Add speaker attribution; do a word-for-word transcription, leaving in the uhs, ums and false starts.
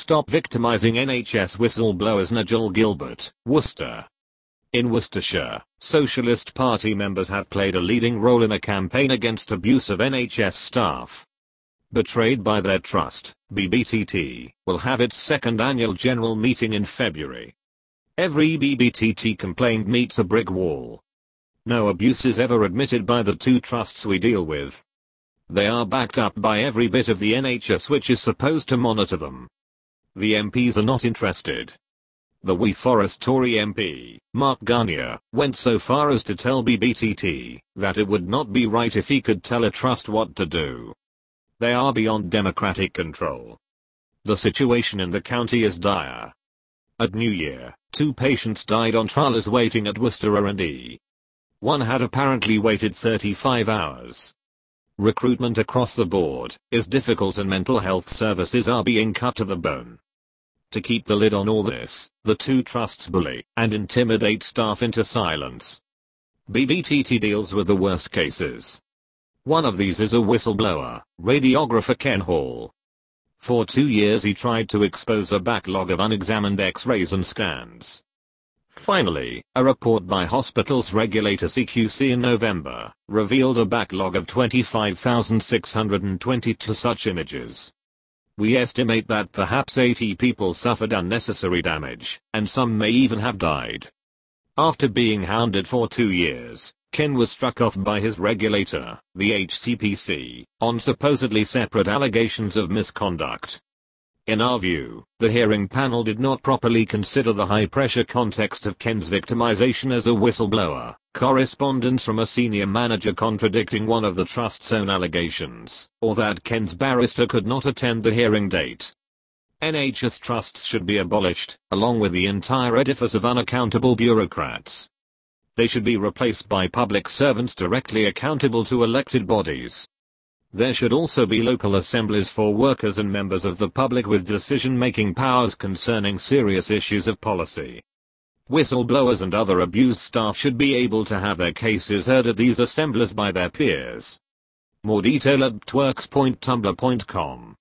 Speaker 1: Stop Victimizing N H S Whistleblowers. Nigel Gilbert, Worcester. In Worcestershire, Socialist Party members have played a leading role in a campaign against abuse of N H S staff. Betrayed by their trust, B B T T will have its second annual general meeting in February. Every B B T T complaint meets a brick wall. No abuse is ever admitted by the two trusts we deal with. They are backed up by every bit of the N H S which is supposed to monitor them. The M Ps are not interested. The Wee Forest Tory M P, Mark Garnier, went so far as to tell B B T T that it would not be right if he could tell a trust what to do. They are beyond democratic control. The situation in the county is dire. At New Year, two patients died on trolleys waiting at Worcester R and D. One had apparently waited thirty-five hours. Recruitment across the board is difficult and mental health services are being cut to the bone. To keep the lid on all this, the two trusts bully and intimidate staff into silence. B B T T deals with the worst cases. One of these is a whistleblower, radiographer Ken Hall. For two years he tried to expose a backlog of unexamined X-rays and scans. Finally, a report by hospitals regulator C Q C in November revealed a backlog of twenty-five thousand six hundred twenty-two such images. We estimate that perhaps eighty people suffered unnecessary damage, and some may even have died. After being hounded for two years, Ken was struck off by his regulator, the H C P C, on supposedly separate allegations of misconduct. In our view, the hearing panel did not properly consider the high-pressure context of Ken's victimization as a whistleblower, correspondence from a senior manager contradicting one of the trust's own allegations, or that Ken's barrister could not attend the hearing date. N H S trusts should be abolished, along with the entire edifice of unaccountable bureaucrats. They should be replaced by public servants directly accountable to elected bodies. There should also be local assemblies for workers and members of the public with decision-making powers concerning serious issues of policy. Whistleblowers and other abused staff should be able to have their cases heard at these assemblies by their peers. More detail at twerks point tumblr dot com.